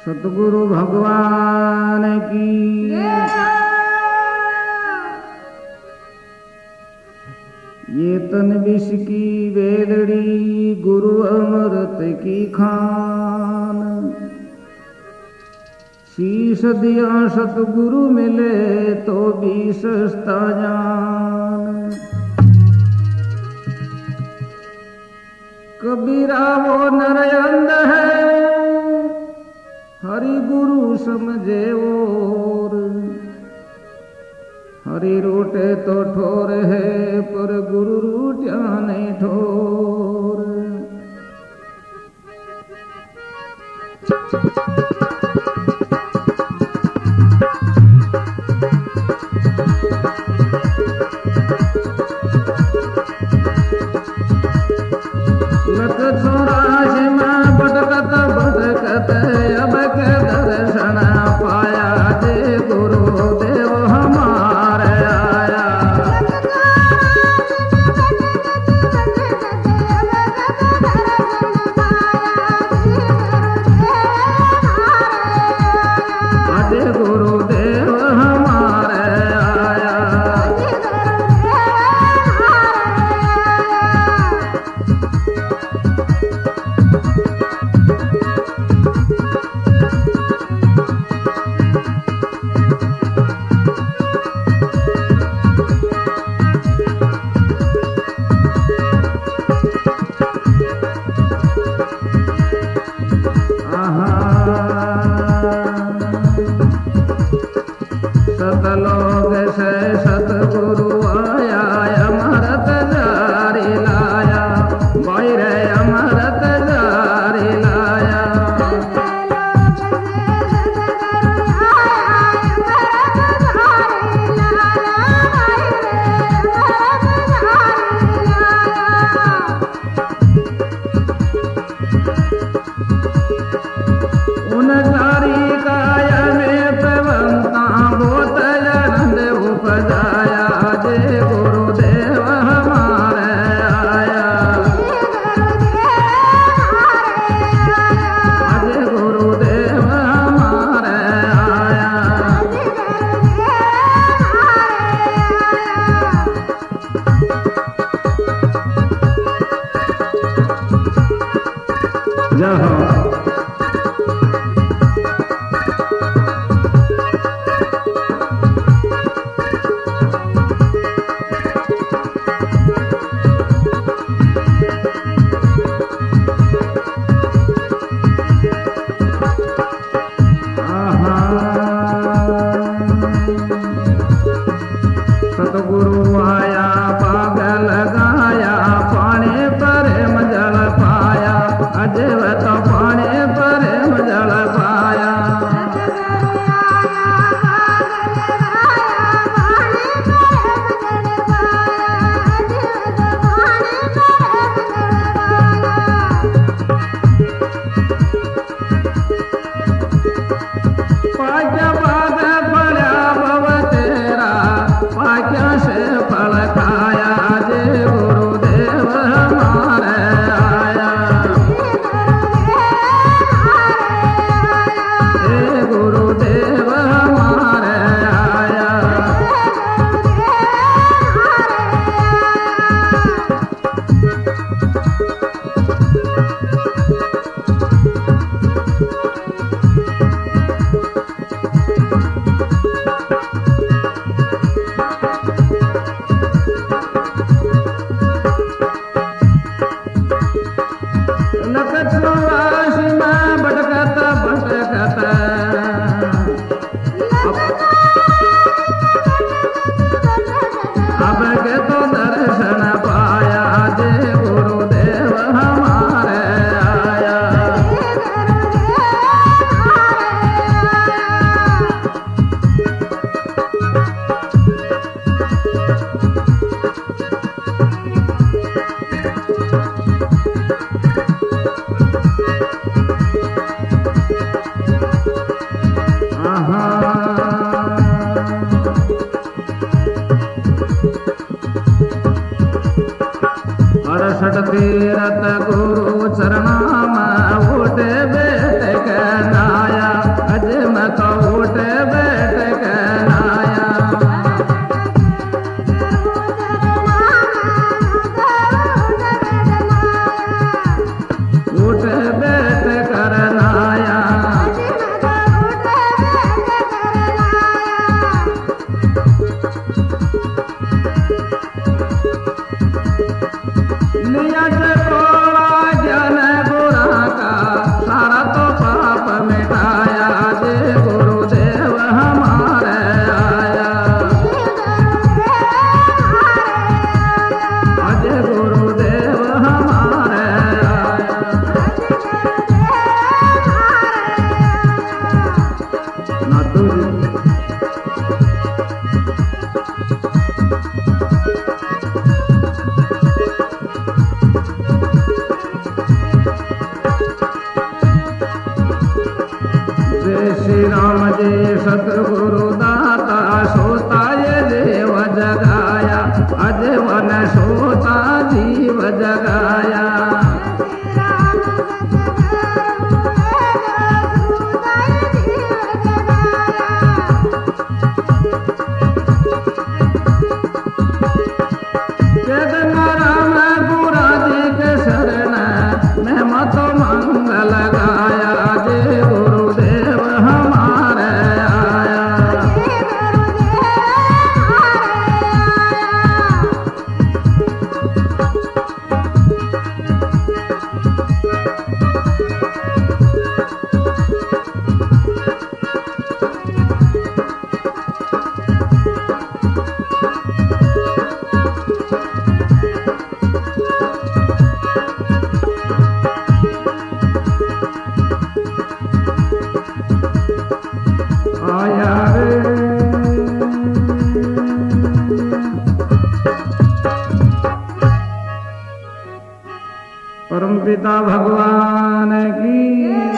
सतगुरु भगवान की ये तन विष की वेलड़ी गुरु अमृत की खान। शीश दिया सतगुरु मिले तो भी सस्ता जान। कबीरा वो नर अंध है हरि गुरु समझे और। हरि रोटे तो ठोर है पर गुरु रूठा नहीं ठोर। लख चौरासी में भटकत भटकत अब के दर्शन पाया जे गुरुदेव हमारे आया। अजे गुरुदेव हमारे आया। सतलोक से सतगुरु आया अमृत जारी लाया। बाहर अमृत जारी लाया। उन जारी काया में पवंता बहुत आनंद उपजाया जे गुरुदेव हमारे आया। जे गुरुदेव हमारे आया। जय हो। सतगुरु आया पाग लगाया पानी पर मजल पाया। अजय तो पानी पर मजल पाया। पाक्या बाग पड़ा भव तेरा पाक्या से फल खाया जे गुरुदेव हमारे आया। हे गुरुदेव हमारे आया। लख चौरासी में भटकत भटकत अब के तो दर्शन पाया जे गुरुदेव हमारे आया। अड़सठ तीरथ गुरु चरणा में उठे बेटे के नाया। लिया चकोड़ा ज्ञान गुरा का सारा तो पाप मिटाया जय गुरुदेव हमारे आया अजय गुरुदेव हमारे आया ना तुझे श्री राम जी सतगुरु दाता सोता ये देव जगाया अजय वन सोता जीव जगाया राम गुरा जी के शरण में मत मंगल गाया जय गुरुदेव हमारे आया आया रे परम पिता भगवान की